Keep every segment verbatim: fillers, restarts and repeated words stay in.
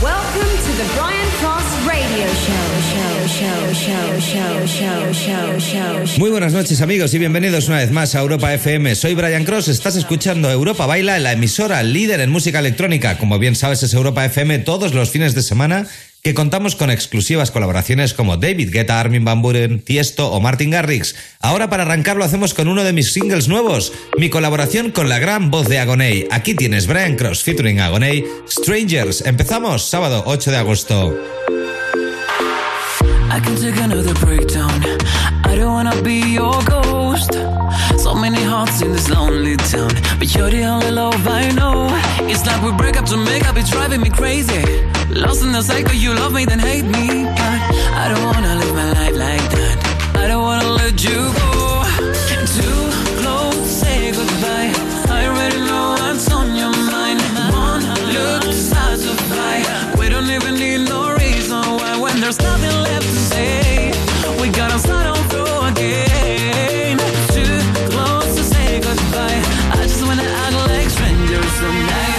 Welcome to the Brian Cross Radio Show. Show, show, show, show, show, show, show. Muy buenas noches, amigos, y bienvenidos una vez más a Europa F M. Soy Brian Cross, estás escuchando Europa Baila, la emisora líder en música electrónica. Como bien sabes, es Europa F M todos los fines de semana, que contamos con exclusivas colaboraciones como David Guetta, Armin van Buuren, Tiesto o Martin Garrix. Ahora, para arrancar, lo hacemos con uno de mis singles nuevos, mi colaboración con la gran voz de Agoney. Aquí tienes Brian Cross featuring Agoney, Strangers. Empezamos sábado ocho de agosto. I can take another breakdown. I don't wanna be your ghost. So many hearts in this lonely town, but you're the only love I know. It's like we break up to make up, it's driving me crazy. Lost in the cycle, you love me then hate me, but I don't wanna live my life like that. I don't wanna let you go. Too close, say goodbye. I already know what's on your mind. One look decides to fly. We don't even need no reason why. When there's nothing left to say, we gotta start all through again. Too close to say goodbye. I just wanna act like strangers tonight.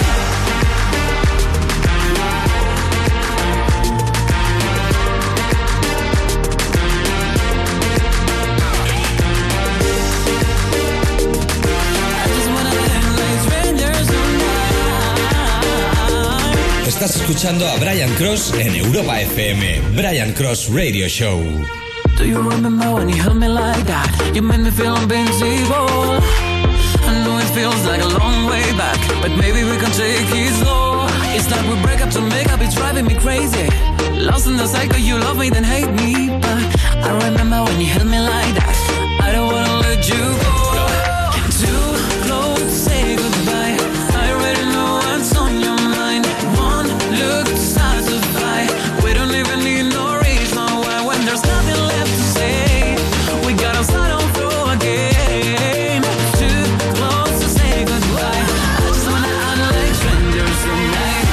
Estás escuchando a Brian Cross en Europa F M, Brian Cross Radio Show. Do you remember when you held me like that? You made me feel invincible. I know it feels like a long way back, but maybe we can take it slow. It's like we break up to make up, it's driving me crazy. Lost in the cycle, you love me then hate me, but I remember when you held me like that. I don't wanna let you go. Too close, say goodbye. I already know what's on your mind. One look decides to fly. We don't even need no reason why. When there's nothing left to say, we gotta start all through again. Too close to say goodbye. I just wanna act like strangers tonight.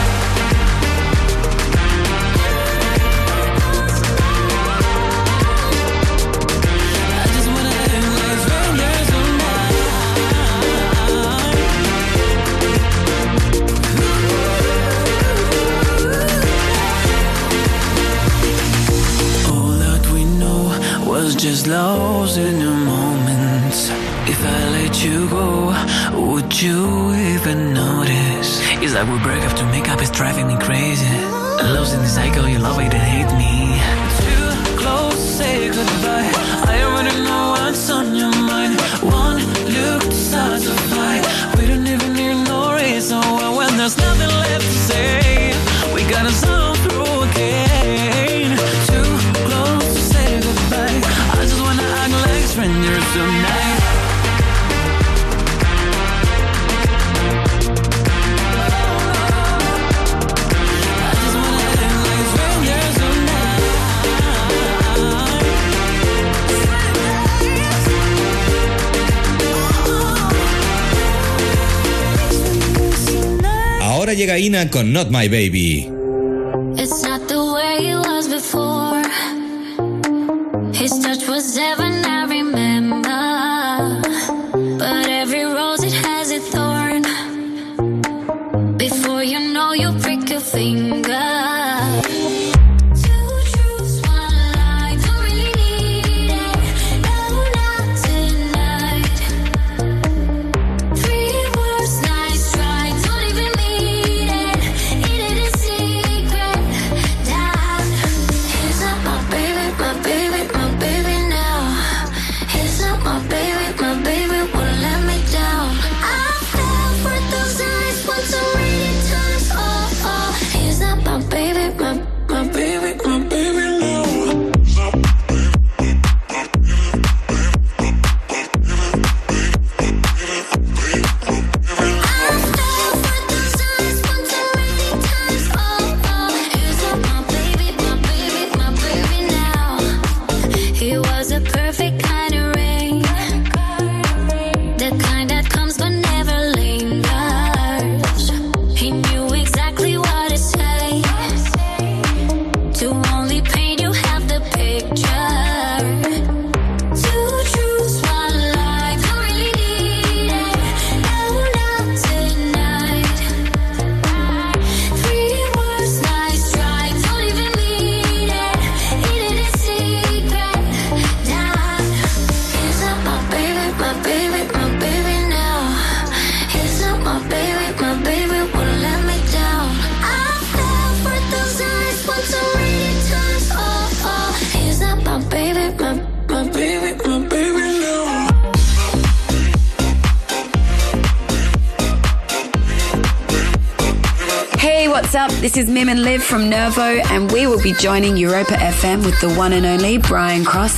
I just wanna act like strangers tonight. All that we know was just lost in the moment. If I let you go, would you even notice? It's like we break up to make up, it's driving me crazy. Lost in the cycle, you love it and hate me. Too close, say goodbye. I already know what's on your mind. One look decides to fly. We don't even need no reason why. When there's nothing left to say, we gotta start through again. Too close to say goodbye. I just wanna act like strangers tonight. I just wanna act like strangers tonight. Ahora llega Ina con Not My Baby. It's not the way it was before. His touch was heaven, I remember. But every rose, it has a thorn. Before you know, you prick your finger. Two truths, one lie, don't really need it. No, not tonight. Three words, nice try, don't even mean it. It didn't seem what's up? This is Mim and Liv from Nervo, and we will be joining Europa F M with the one and only Brian Cross.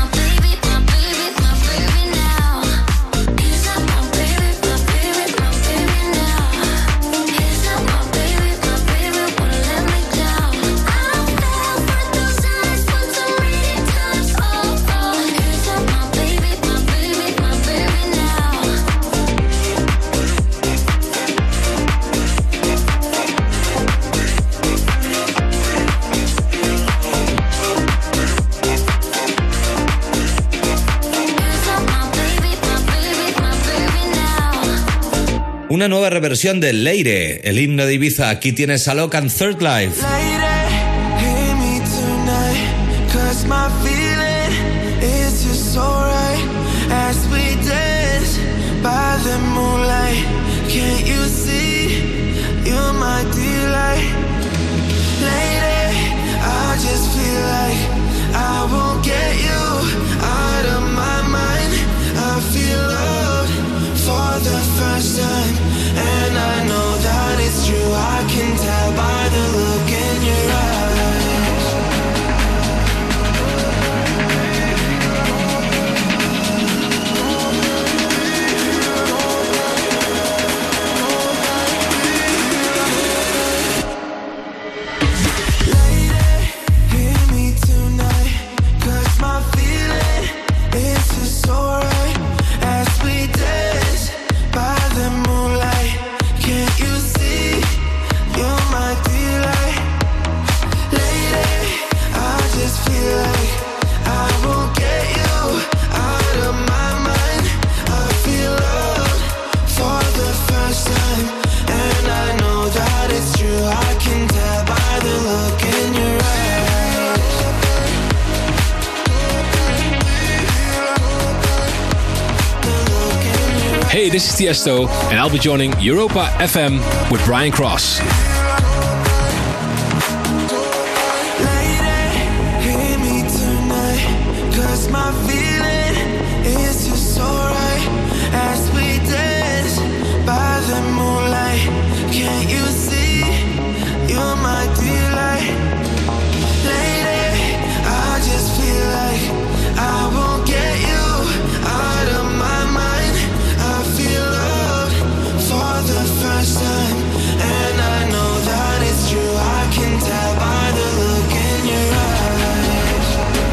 Una nueva reversión de Leire, el himno de Ibiza. Aquí tienes a Locan Third Life. For the first time, and I know that it's true. I can tell by the look in your Lady, hear me tonight, 'cause my feeling is just so right as we dance by the moonlight. Can't you see? You're my delight. Lady, I just feel like I won't get you out of my mind. I feel love for the first time, and I know that it's true. I can tell by the look in your eyes. Hey, this is Tiesto, and I'll be joining Europa F M with Brian Cross. Lady, hear me tonight, 'cause my feeling is just so right as we dance by the moonlight. Can't you see? You're my delight. Lady, I just feel like I won't get you out of my mind. I feel love for the first time, and I know that it's true. I can tell by the look in your eyes.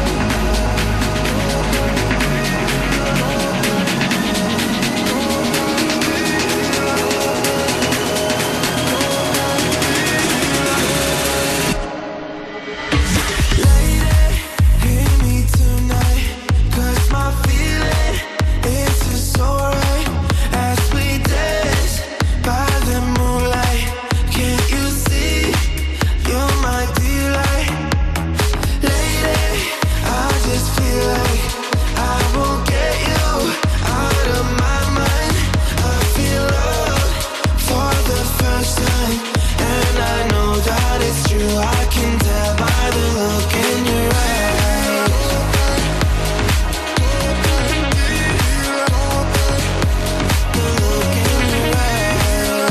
Lady, hear me tonight, 'cause my feeling is just so right as we dance by the moonlight. Can't you see? You're my delight. Lady, I just feel like I won't get you out of my mind. I feel love for the first time, and I know that it's true. I can tell by the look in your eyes. The look in your eyes.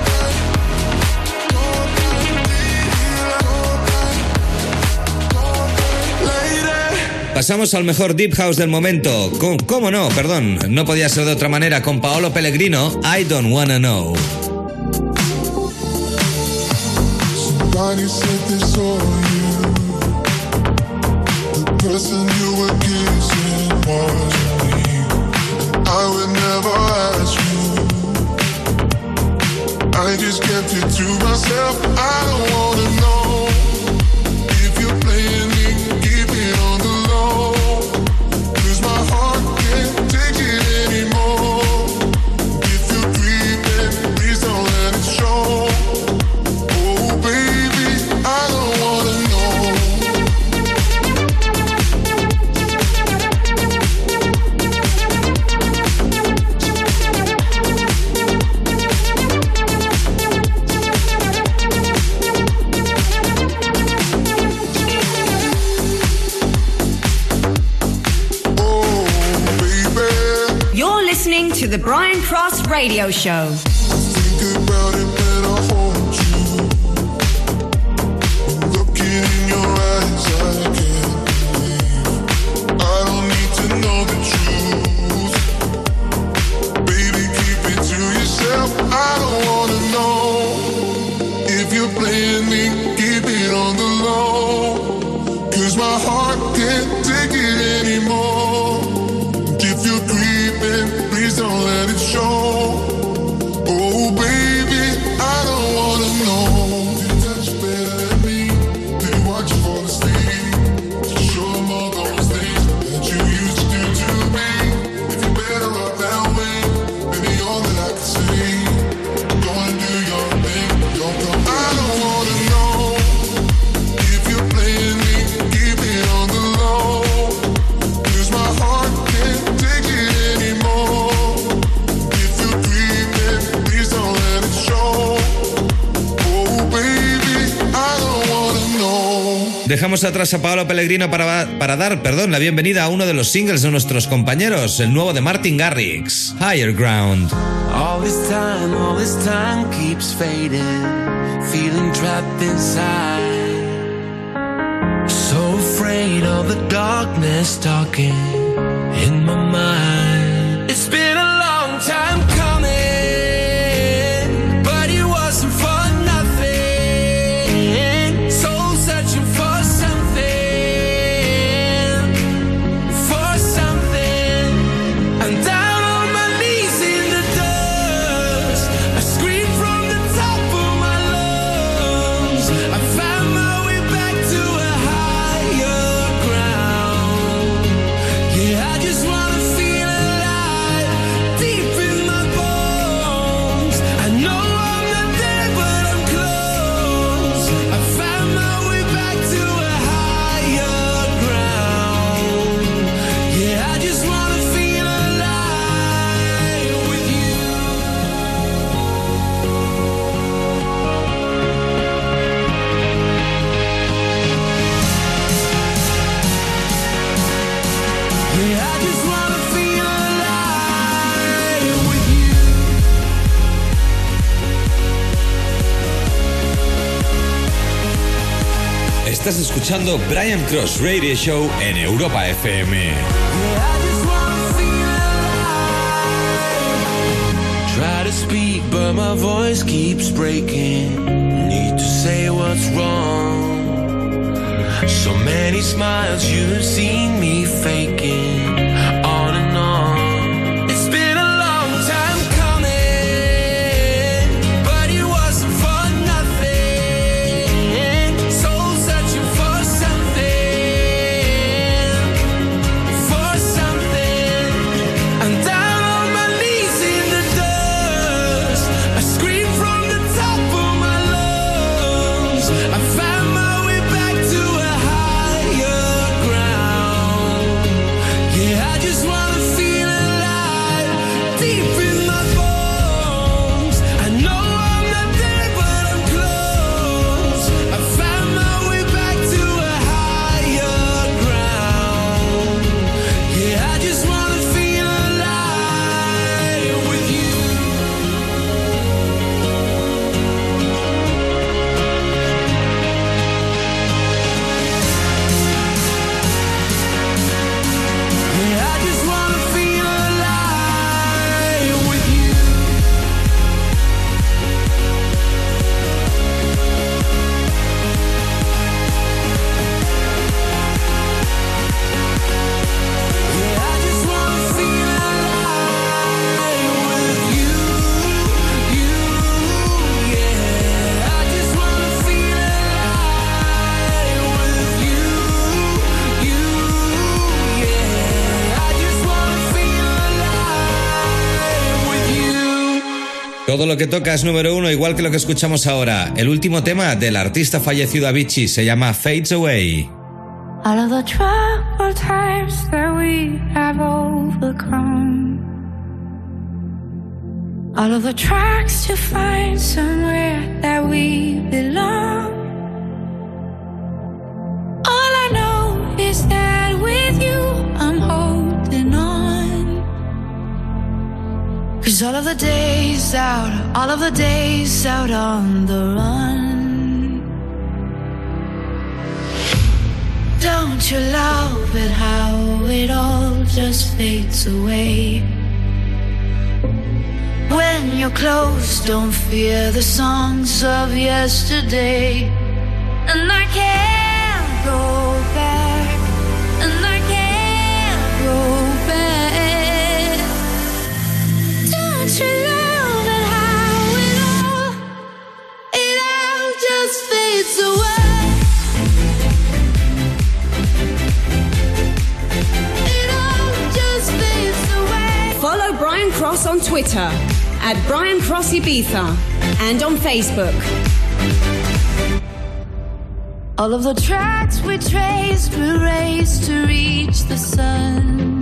Lady. Pasamos al mejor Deep House del momento. Con- ¿Cómo no? Perdón, no podía ser de otra manera. Con Paolo Pellegrino, I Don't Wanna Know. Somebody said they saw you. The person you were kissing wasn't me. I would never ask you. I just kept it to myself. I don't wanna know if you're playing me, keep it on the low. 'Cause my heart can't take it anymore. If you're dreaming, please don't let it show. Oh baby, I don't wanna know. To the Brian Cross Radio Show. Think about it when I hold you. Dejamos atrás a Paolo Pellegrino para, para dar perdón, la bienvenida a uno de los singles de nuestros compañeros, el nuevo de Martin Garrix, Higher Ground. All this time, all this time keeps fading, feeling trapped inside. So afraid of the darkness talking in my mind. It's been a long time coming, but it wasn't for nothing. Soul searching for something, for something. And down on my knees in the dust, I scream from the top of my lungs. I found my way back to a higher ground. Yeah, I just wanna feel alive, deep in my bones. I know I'm not there, but I'm close. I found my way back to a higher ground. Yeah, I just wanna feel alive with you. Yeah, I just wanna feel alive with you. Estás escuchando Brian Cross Radio Show en Europa F M. Yeah, I just wanna feel alive. Try to speak, but my voice keeps breaking. Need to say what's wrong. So many smiles you've seen me faking, on and on. It's been a long time coming, but it wasn't for nothing. Soul searching for something, for something. And down on my knees in the dust, I scream from the top of my lungs. I found my way back to a higher ground. Yeah, I just wanna feel alive, deep in my bones. I know I'm not there, but I'm close. I found my way back to a higher ground. Yeah, I just wanna feel alive with you. Yeah, I just wanna feel alive with you. Yeah, I just wanna feel alive with you, you, yeah. I just wanna feel alive with you, you, yeah. I just wanna feel alive with you. Todo lo que toca es número uno, igual que lo que escuchamos ahora. El último tema del artista fallecido Avicii se llama Fades Away. All of the troubled times that we have overcome, all of the tracks to find somewhere that we belong. All I know is that with you I'm holding on. 'Cause all of the days out, all of the days out on the run. Don't you love it how it all just fades away? When you're close, don't fear the songs of yesterday. And I can't go back, and I can't go back. Don't you love it how it all, it all just fades away? Follow Brian Cross on Twitter at Brian Cross Ibiza and on Facebook. All of the tracks we traced, we raced to reach the sun.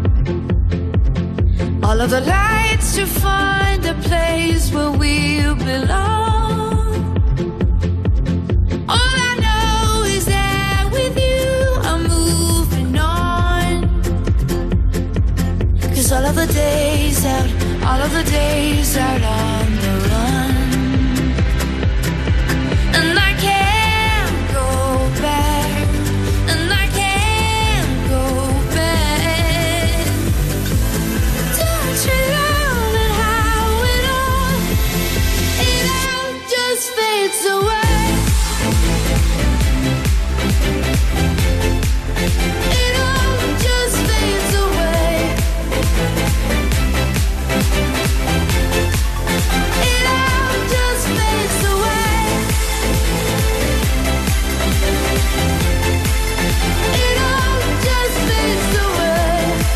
All of the lights to find a place where we belong. All I know is that all of the days out, all of the days out on the run. And I can't go back, and I can't go back. Don't you love it how it all, it all just fades away. It all just fades away. It all just fades away. It all just fades away.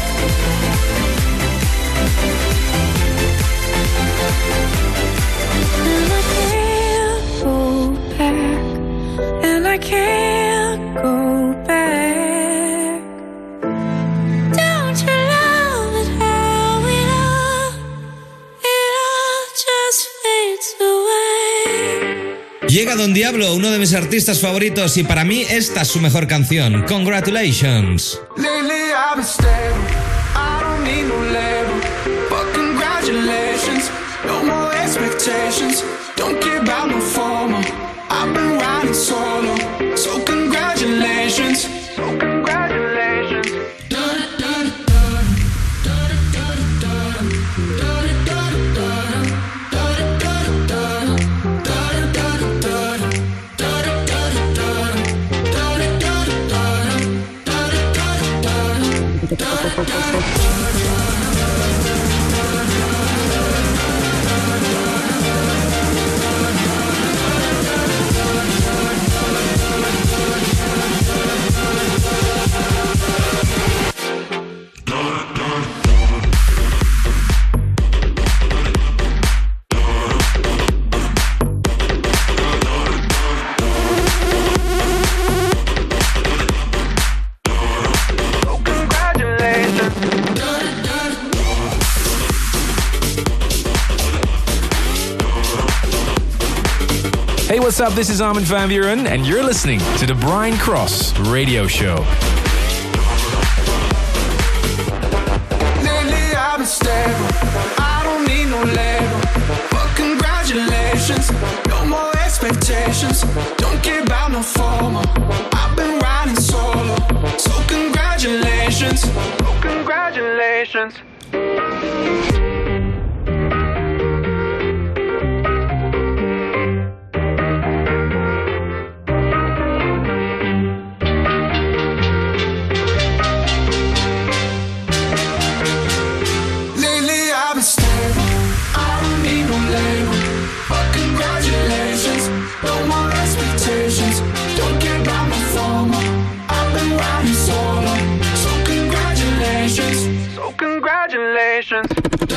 And I can't go back, and I can't go back. Don't you love it how it all, it all just fades away. Llega Don Diablo, uno de mis artistas favoritos, y para mí esta es su mejor canción. Congratulations. Lately I've been stable, I don't need no label, but congratulations, no more expectations, don't care about no formal, I've been riding solo, so congratulations, so congratulations. Hey, what's up? This is Armin van Buuren, and you're listening to the Brian Cross Radio Show. Lately I've been stable, I don't need no label, but congratulations, no more expectations, don't care about no formal, I've been riding solo, so congratulations, so congratulations. Lately I've been stable, I don't need no label, but congratulations, no more expectations, don't care about my formal, I've been riding solo, so congratulations, so congratulations.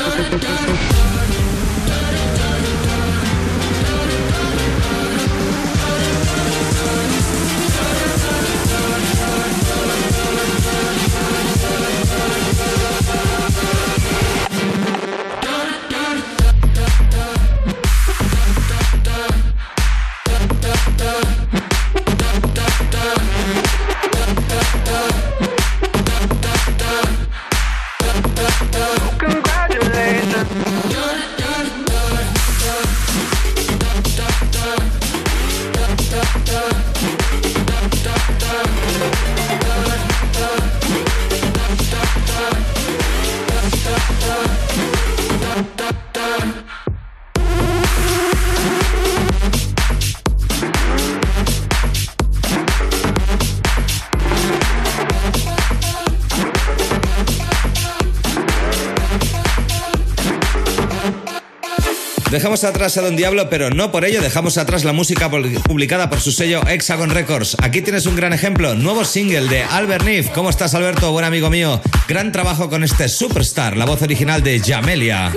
Dejamos atrás a Don Diablo, pero no por ello dejamos atrás la música publicada por su sello Hexagon Records. Aquí tienes un gran ejemplo, nuevo single de Albert Neef. ¿Cómo estás, Alberto? Buen amigo mío. Gran trabajo con este Superstar, la voz original de Jamelia.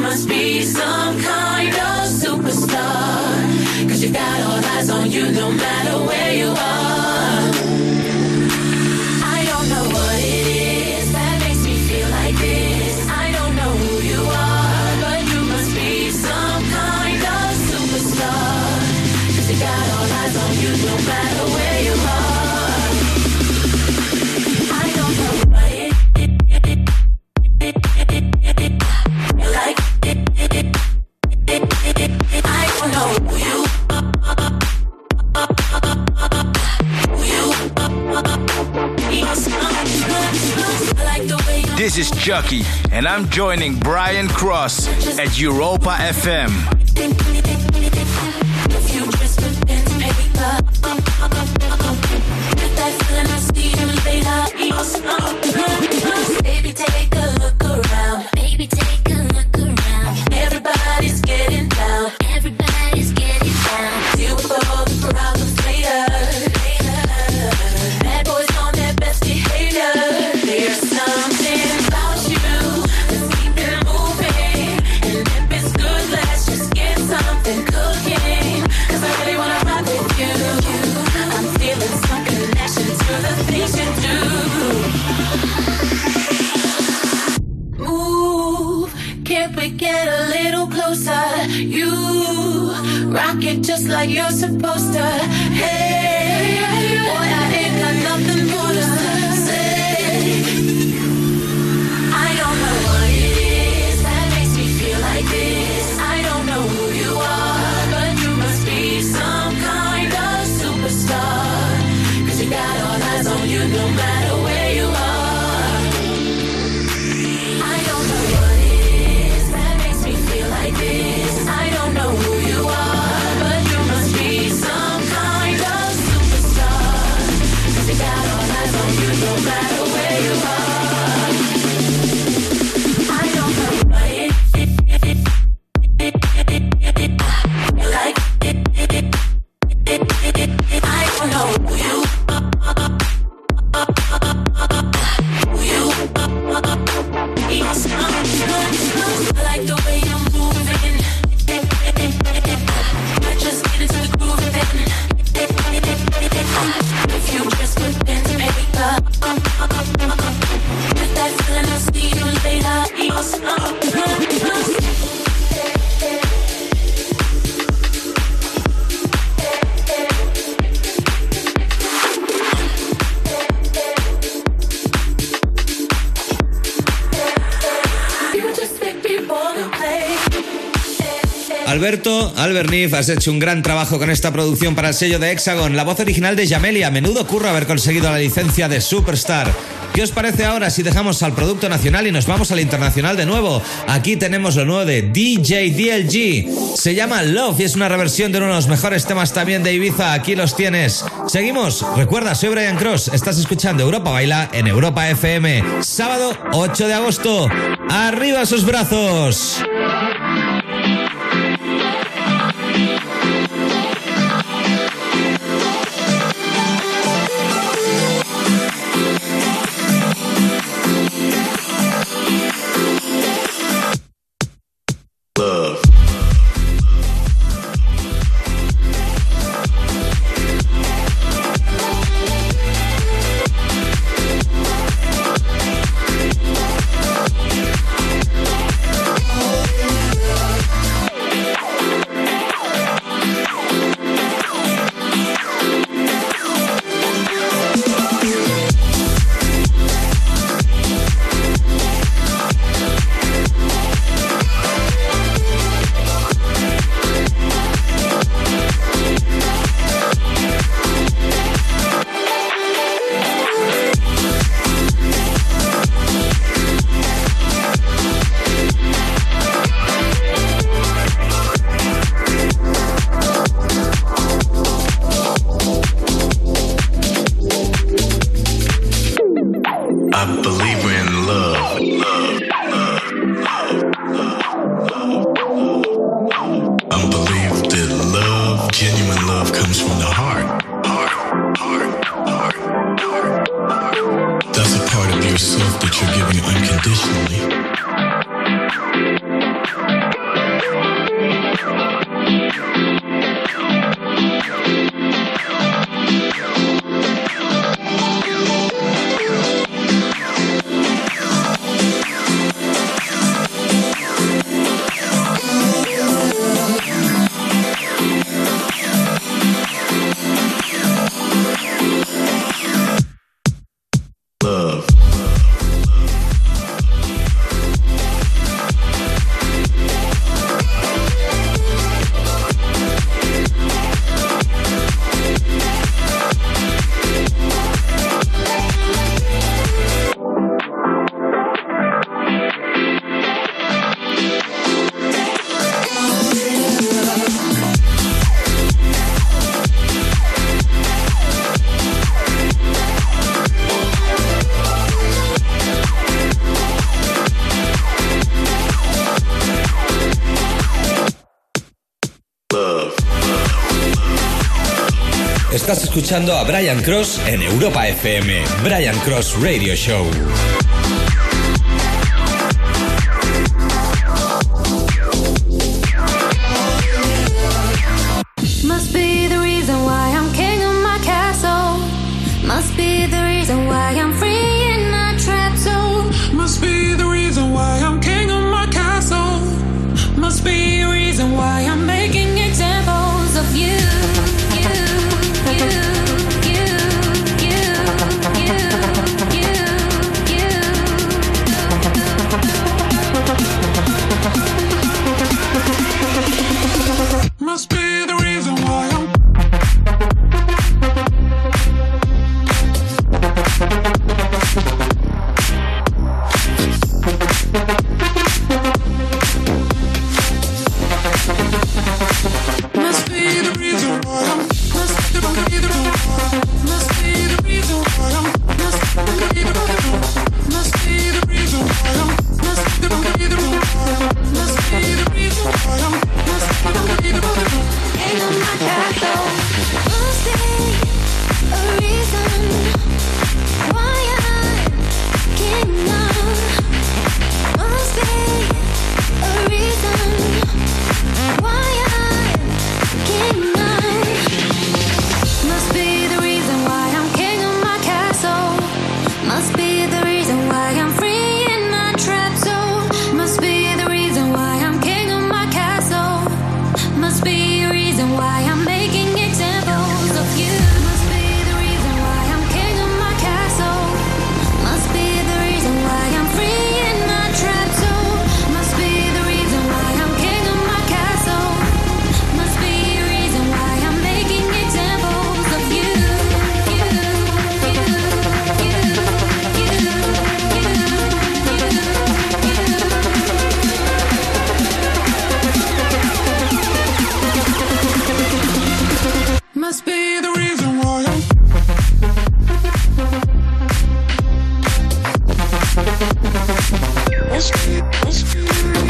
No matter matter where you are. I don't know why it, it, it, it, it, it, it, it, like it, it, it, it, it, it, I don't know who you This is Chucky, and I'm joining Brian Cross at Europa F M. Baby, take a look around. Baby, take a look around. Everybody's getting down. Everybody's getting down. Deal with all the problems later. Bad boys on their best behavior. There's something about you that's keeping moving. And if it's good, let's just get something cooking. Cause I really wanna ride with you. I'm feeling some connection to the things you do. Move, can't we get a little closer? You rock it just like you're supposed to. Hey, boy, I ain't got nothing more to say. I don't know what it is that makes me feel like this. I don't know who you are, but you must be some kind of superstar. Cause you got all eyes on you no matter where you are. I don't know what it is that makes me feel like this. I don't know who you are, but you must be some kind of superstar. Cause you got all eyes on you no matter where you are. I don't know why it, it, it, it, it, it, it, it, like it, it, it, it, it, it, I don't know who you who you I like the way you're moving. I just get into the groove then. If you just put pen to paper, with that feeling I'll see you later. You just make people to play. Alberto, Albert Nif, has hecho un gran trabajo con esta producción para el sello de Hexagon. La voz original de Jamelia, menudo curro haber conseguido la licencia de Superstar. ¿Qué os parece ahora si dejamos al producto nacional y nos vamos al internacional de nuevo? Aquí tenemos lo nuevo de D J D L G. Se llama Love y es una reversión de uno de los mejores temas también de Ibiza. Aquí los tienes. Seguimos. Recuerda, soy Brian Cross. Estás escuchando Europa Baila en Europa F M. Sábado ocho de agosto. ¡Arriba sus brazos! Estás escuchando a Brian Cross en Europa F M. Brian Cross Radio Show. Must be the reason why I'm king of my castle. Must be the reason why I'm free in my trap zone. Must be the reason why I'm king of my castle. Must be a reason why I'm making examples of you. Must be the reason why I'm Must be the reason why I'm Must be the reason why Must be the reason why I'm Must be the reason why Must be the reason why I'm Must be the reason why Must be the reason why I'm Must be the reason why King of my castle. Must be a reason why I'm king now. Must be a reason why I'm king now. Must be the reason why I'm king of my castle. Must be the reason why I'm free in my trap zone. Must be the reason why I'm king of my castle. Must be a reason why I'm making examples of you. Must be the reason why I'm king of my castle. Must be the reason why I'm free in my trap zone. Must be the reason why I'm king of my castle. Must be a reason why I'm making examples of you. You, you, you, Must be the reason why I'm Must be, must be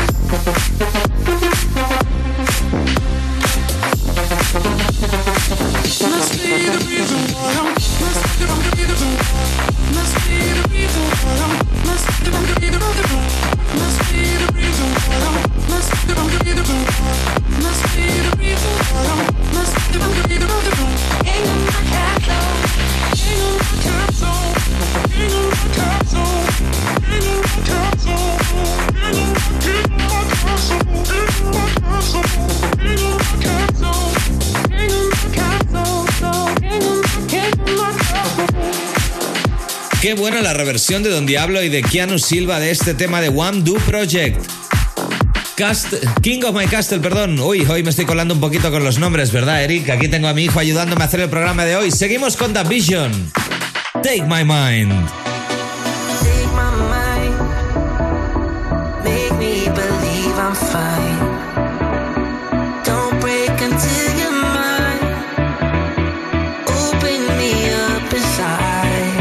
Must be the reason why I'm Must be the reason why Must be the reason why I'm Must be the reason why Must be the reason why I'm Must be the reason why Must be the reason why I'm Must be the reason why king of my castle. King of my castle, king of my castle, king of my castle, king of my king of my castle, king of my castle, king of my castle, king of my castle, king of my king of my castle. Qué buena la reversión de Don Diablo y de Keanu Silva de este tema de One Do Project. Cast, King of My Castle, perdón. Uy, hoy me estoy colando un poquito con los nombres, ¿verdad, Eric? Aquí tengo a mi hijo ayudándome a hacer el programa de hoy. Seguimos con The Vision. Take My Mind. Take my mind, make me believe I'm fine. Don't break until you're mine. Open me up inside.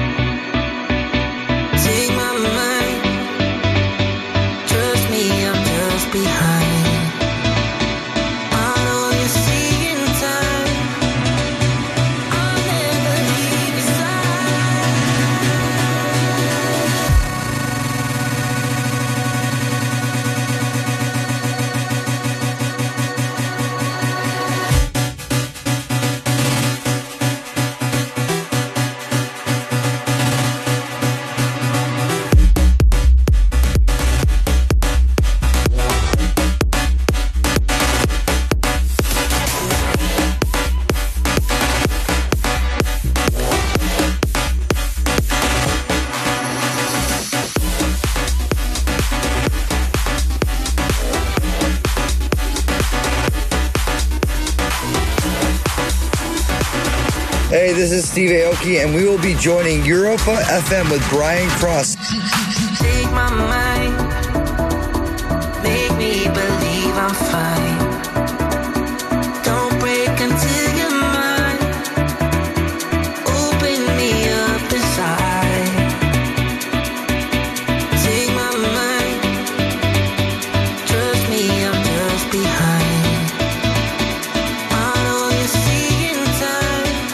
Take my mind, trust me, I'm just behind. I know you see in time, I'll never leave your Hey, this is Steve Aoki, and we will be joining Europa F M with Brian Cross. Take my mind, make me believe I'm fine. Don't break until you're mine. Open me up inside. Take my mind, trust me, I'm just behind. I know you see in time,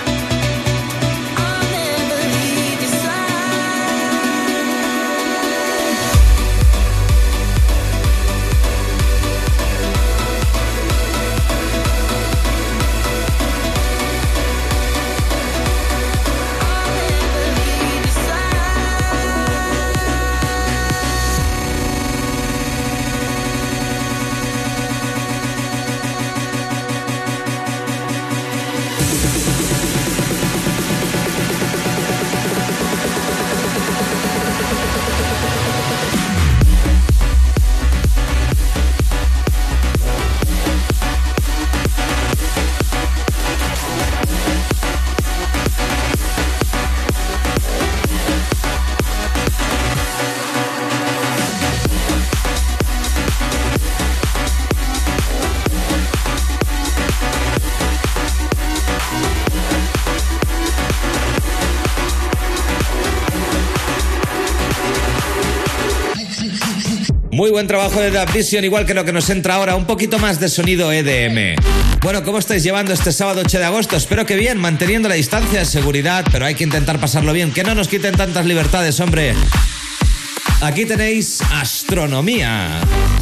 Muy buen trabajo de Dub Vision, igual que lo que nos entra ahora, un poquito más de sonido E D M. Bueno, ¿cómo estáis llevando este sábado ocho de agosto? Espero que bien, manteniendo la distancia de seguridad, pero hay que intentar pasarlo bien, que no nos quiten tantas libertades, hombre. Aquí tenéis Astronomía.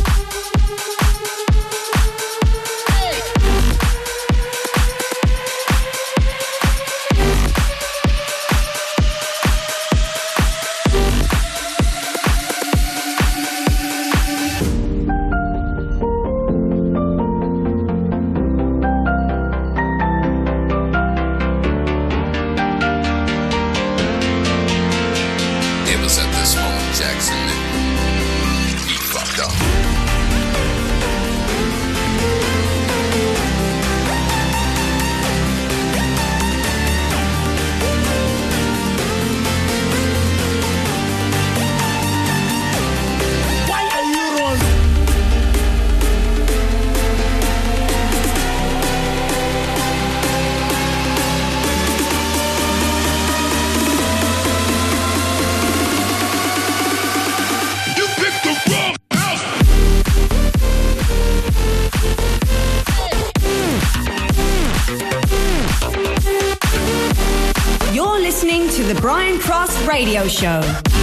Radio Show.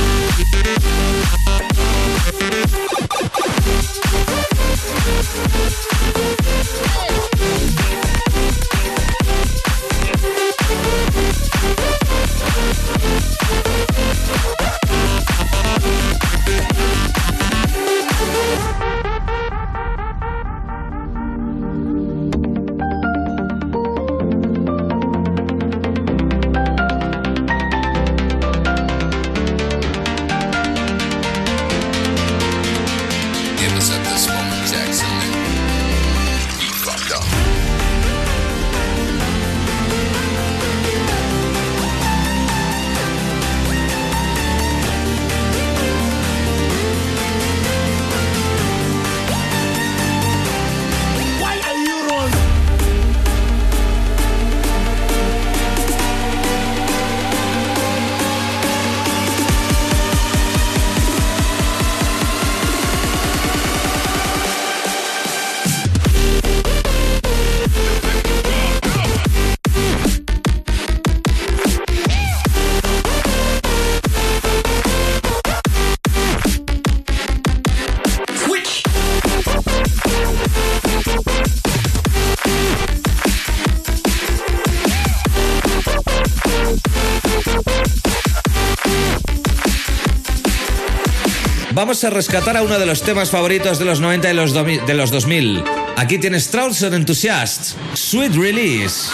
Vamos a rescatar a uno de los temas favoritos de los noventa y los de los dos mil. Aquí tienes Strauss Enthusiast, Sweet Release.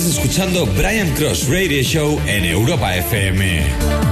Estás escuchando Brian Cross Radio Show en Europa F M.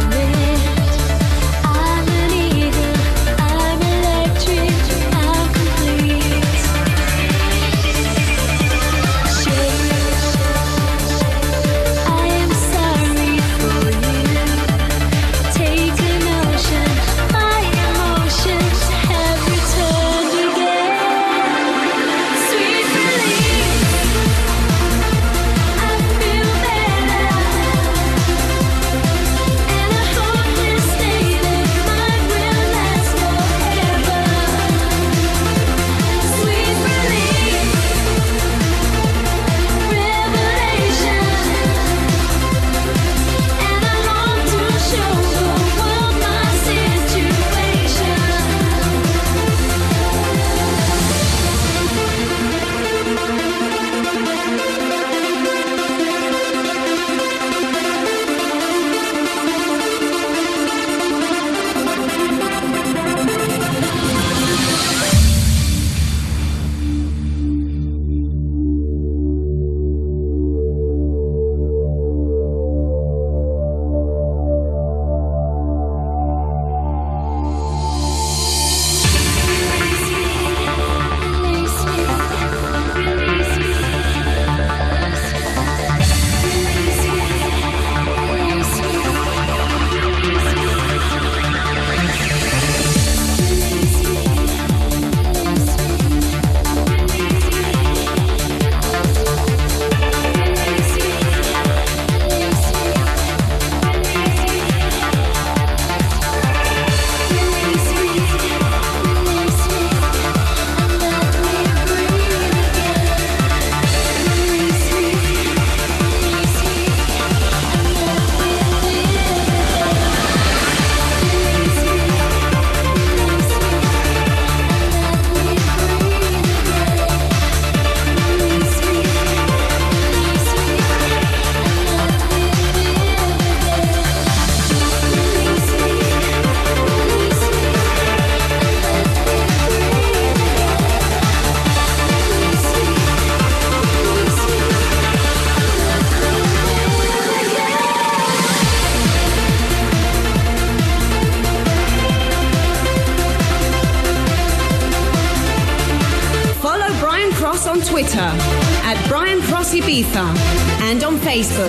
On Twitter at Brian Cross Ibiza and on Facebook.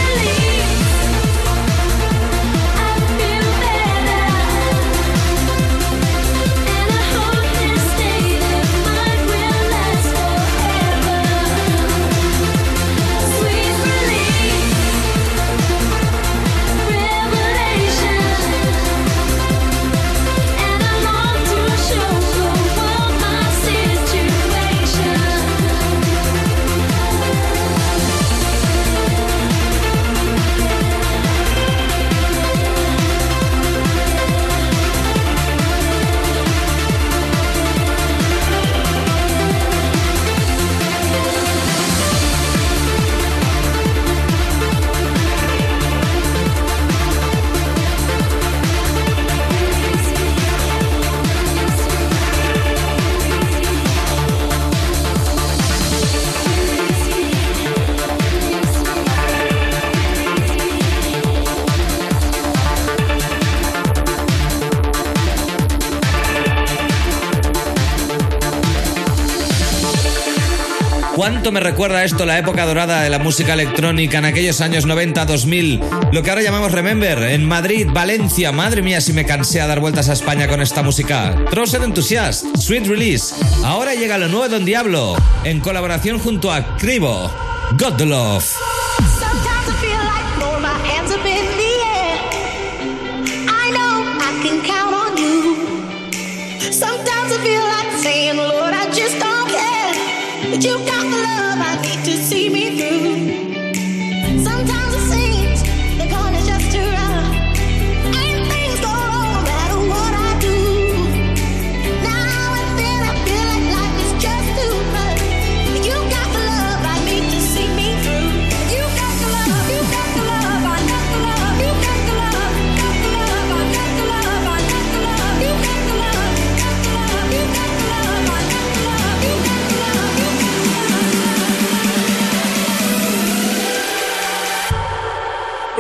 ¿Cuánto me recuerda esto la época dorada de la música electrónica en aquellos años noventa dos mil? Lo que ahora llamamos Remember, en Madrid, Valencia. Madre mía, si me cansé a dar vueltas a España con esta música. Trusted Enthusiast, Sweet Release. Ahora llega lo nuevo de Don Diablo, en colaboración junto a Cribo, Got the Love. Sometimes I feel like throwing my hands up in the air. I know I can count on you. Sometimes I feel like saying, Lord, I just don't care. But you got the love I need to see me through. Sometimes it seems the going is just too rough, and things go wrong no matter what I do. Now and then I feel like life is just too much. But you got the love I need to see me through. You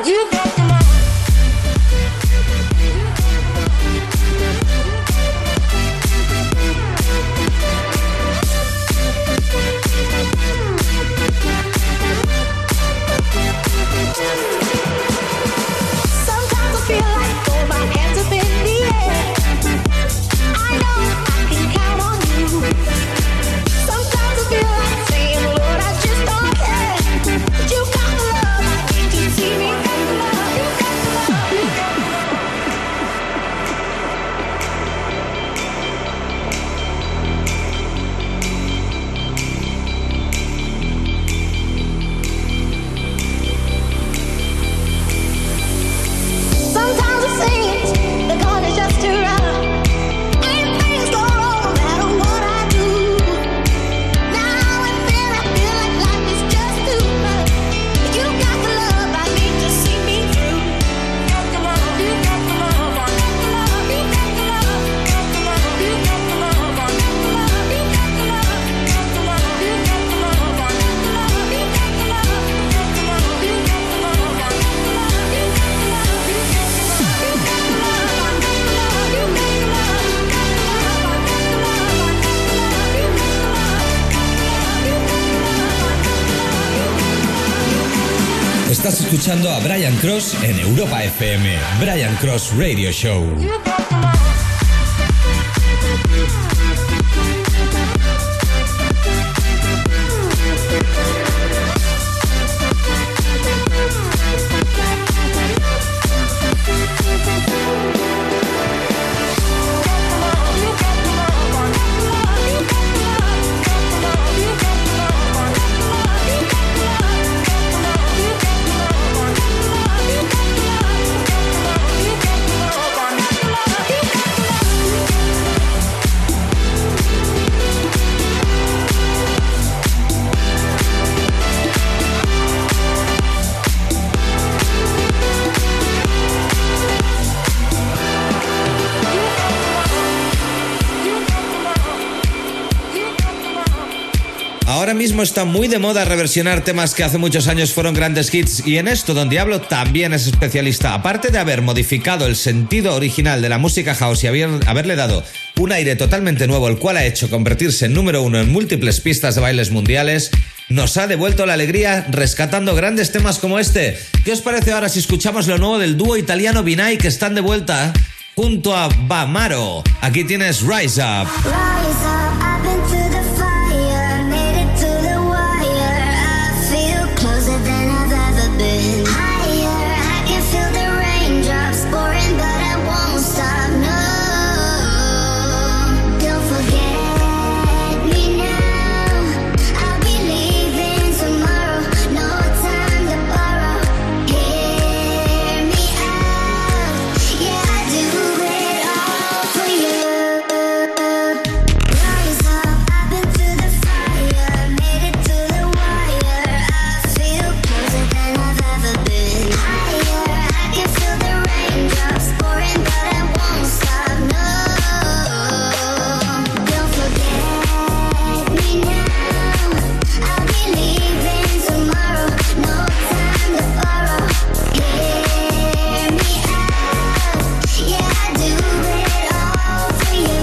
Estás escuchando a Brian Cross en Europa F M. Brian Cross Radio Show. Ahora mismo está muy de moda reversionar temas que hace muchos años fueron grandes hits, y en esto Don Diablo también es especialista. Aparte de haber modificado el sentido original de la música house y haber, haberle dado un aire totalmente nuevo, el cual ha hecho convertirse en número uno en múltiples pistas de bailes mundiales, nos ha devuelto la alegría rescatando grandes temas como este. ¿Qué os parece ahora si escuchamos lo nuevo del dúo italiano Vinay, que están de vuelta junto a Bamaro? Aquí tienes Rise Up. Rise up, I've been through the fire, made it to the wire. I feel closer than I've ever been. Higher, I can feel the raindrops pouring, but I won't stop, no. Don't forget me now, I'll be leaving tomorrow. No time to borrow, hear me out. Yeah, I do it all for you. Rise up, I've been through the fire, made it to the wire. I feel closer than I've ever been. Higher, I can feel the raindrops pouring, but I won't stop, no. Don't forget me now, I'll be leaving tomorrow. No time to borrow, hear me out. Yeah, I do it all for you.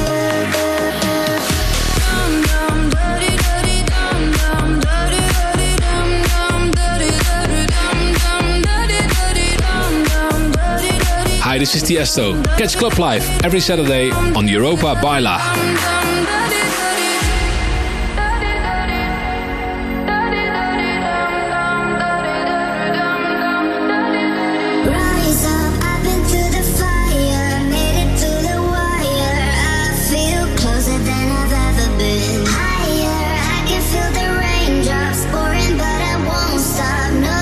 Dum dum dirty dirty dum dum dirty dirty dum dum dirty dirty dum dum dirty dirty dum dum dirty dirty. Hi, this is Tiesto. Catch Club Live every Saturday on Europa Baila. Rise up, I've been through the fire, made it to the wire. I feel closer than I've ever been. Higher, I can feel the raindrops pouring, but I won't stop, no.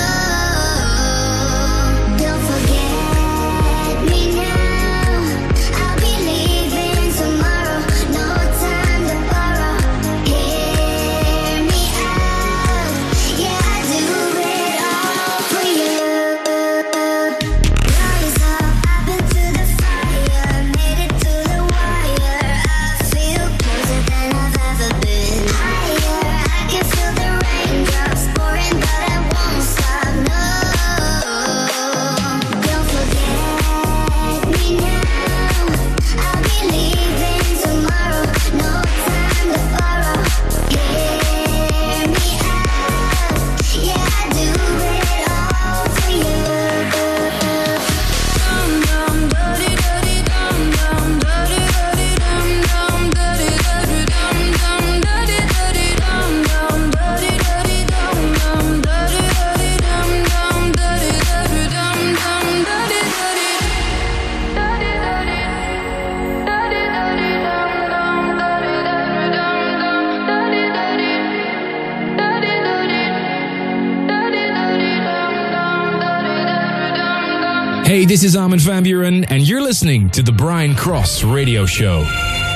Don't forget me now, I'll be leaving tomorrow. No Hey, this is Armin van Buuren, and you're listening to the Brian Cross Radio Show.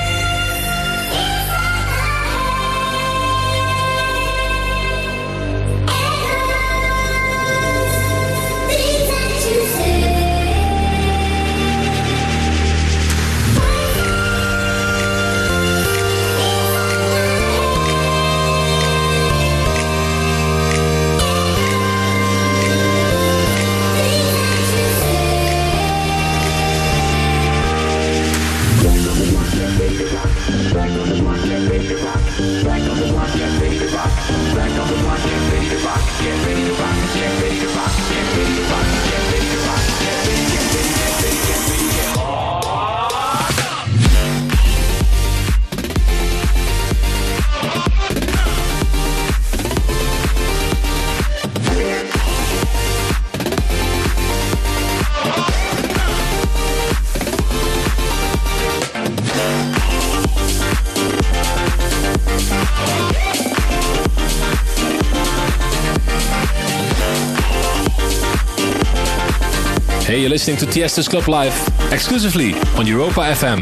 Hey, you're listening to Tiesto's Club Live, exclusively on Europa F M.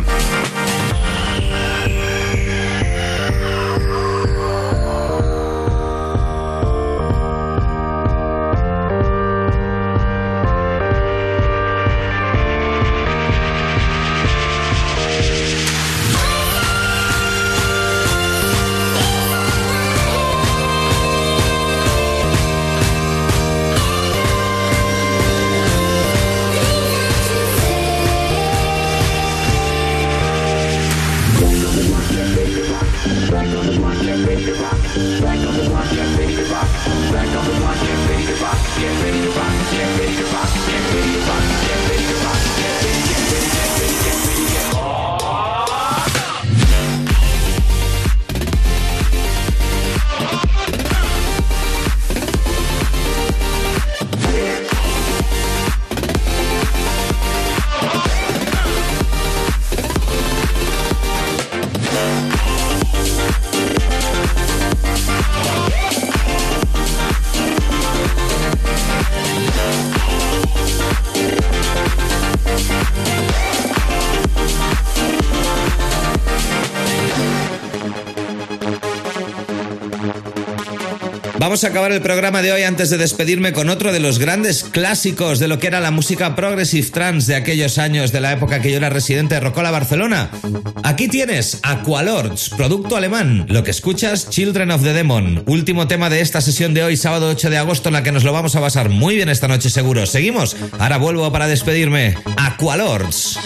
Vamos a acabar el programa de hoy antes de despedirme con otro de los grandes clásicos de lo que era la música progressive trance de aquellos años, de la época que yo era residente de Rocola, Barcelona. Aquí tienes Aqualords, producto alemán. Lo que escuchas, Children of the Demon, último tema de esta sesión de hoy, sábado ocho de agosto, en la que nos lo vamos a pasar muy bien esta noche seguro. Seguimos, ahora vuelvo para despedirme. Aqualords.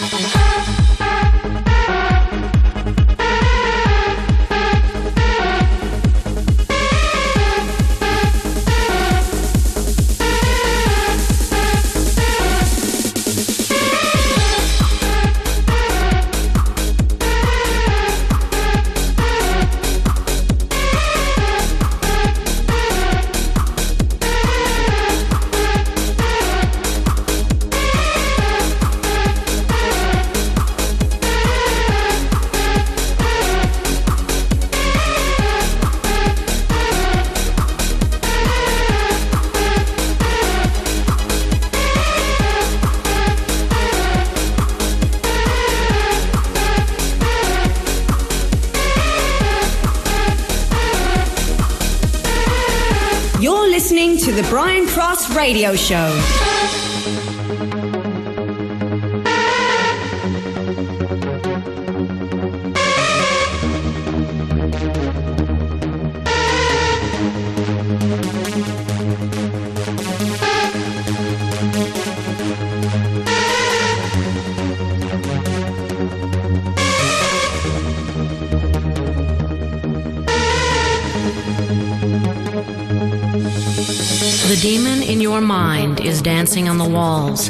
Listening to the Brian Cross Radio Show. The demon in your mind is dancing on the walls,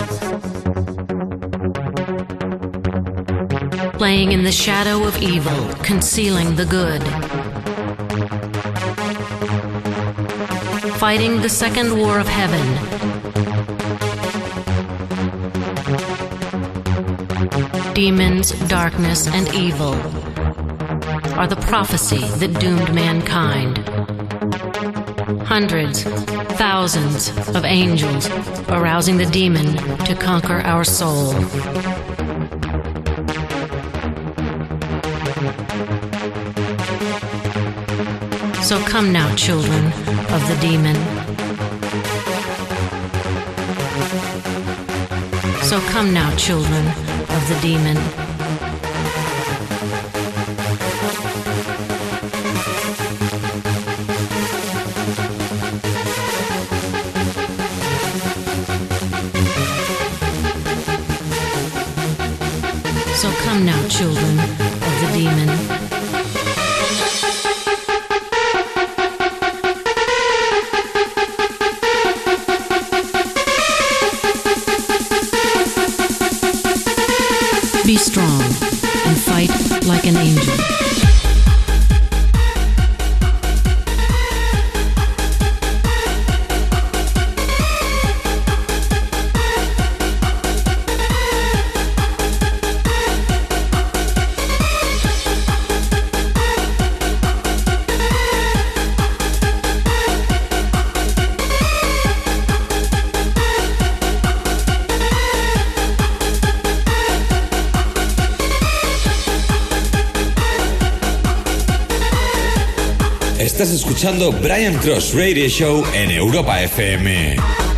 playing in the shadow of evil, concealing the good, fighting the second war of heaven. Demons, darkness, and evil are the prophecy that doomed mankind. Hundreds, thousands of angels arousing the demon to conquer our soul. So come now, children of the demon. So come now, children of the demon. So come now, children of the demon. Be strong and fight like an angel. Estás escuchando Brian Cross Radio Show en Europa F M.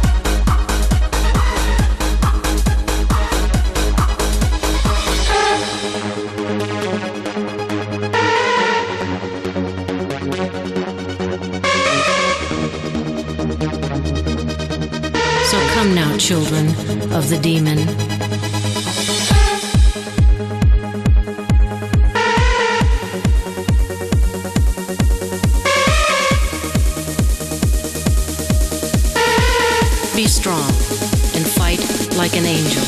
So come now, children of the demon. Be strong and fight like an angel.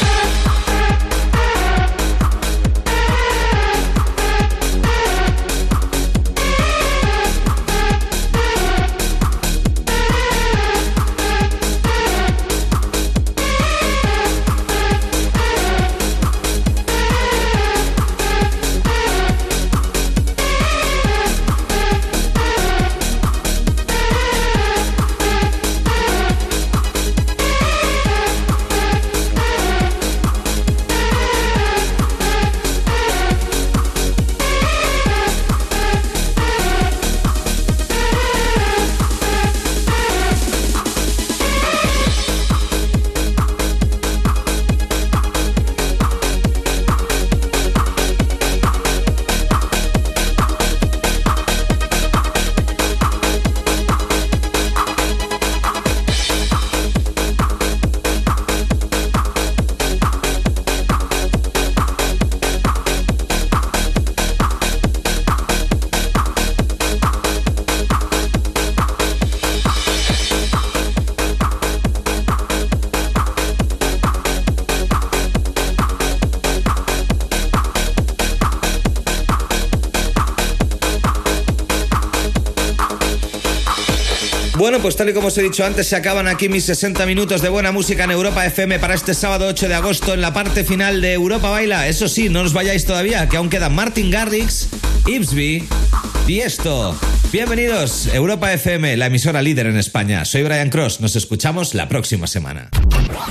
Bueno, pues tal y como os he dicho antes, se acaban aquí mis sesenta minutos de buena música en Europa F M para este sábado ocho de agosto en la parte final de Europa Baila. Eso sí, no os vayáis todavía, que aún quedan Martin Garrix, Ibsby, Tiesto. Bienvenidos, Europa F M, la emisora líder en España. Soy Brian Cross, nos escuchamos la próxima semana.